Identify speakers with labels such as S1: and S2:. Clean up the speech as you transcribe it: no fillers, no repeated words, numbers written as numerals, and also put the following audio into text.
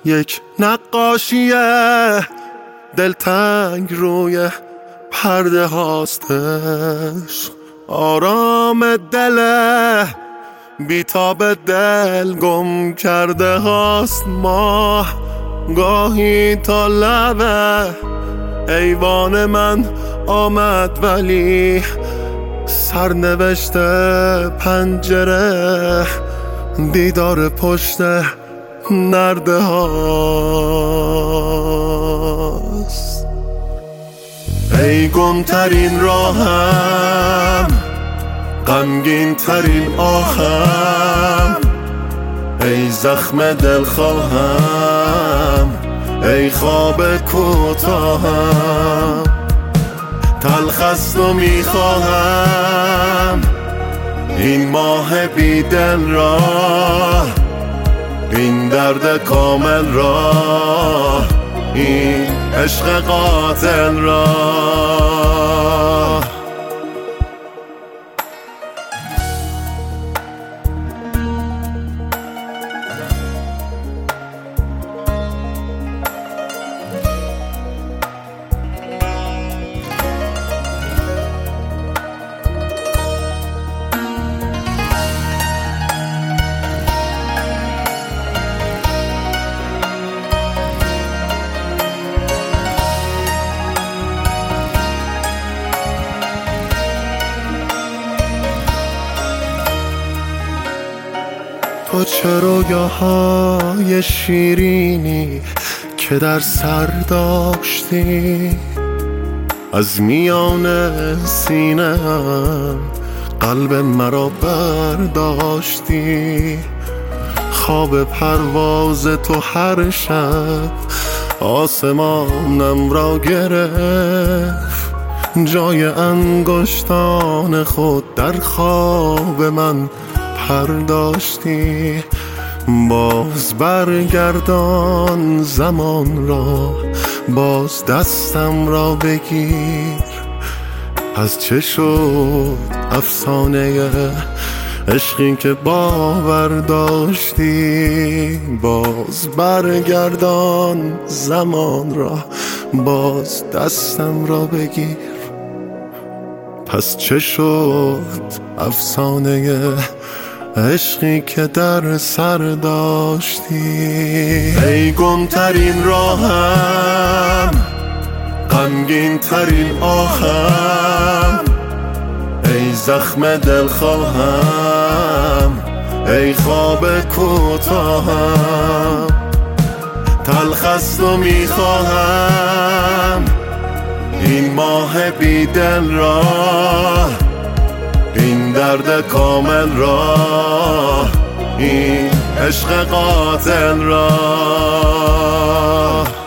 S1: یک نقاشی دلتنگ روی پرده هاستش، آرام دل بیتاب دل گم کرده هاست. ماه گاهی تا لبه ایوان من آمد، ولی سرنوشت پنجره دیدار پشت نرده هاست. ای گمترین راهم، غمگین ترین آهم، ای زخم دلخواهم، ای خواب کوتاهم. تلخ است و میخواهم این ماه بی دل را، این درد کامل را، این عشق قاتل را. تو چه رویاهای شیرینی که در سر داشتی، از میان سینه‌ام قلب مرا برداشتی. خواب پرواز تو هر شب آسمانم را گرفت، جای انگشتان خود در خواب من پرداشتی. باز برگردان زمان را، باز دستم را بگیر. از چه شد افسانه عشقی که باور داشتی؟ باز برگردان زمان را، باز دستم را بگیر. پس چه شد افسانه عشقی که در سر داشتی؟ ای گمترین راهم، غمگین ترین آهم، ای زخم دلخواهم، ای خواب کوتاهم. تلخ است و میخواهم این ماه بی دل را، این درد کامل را، این عشق قاتل را.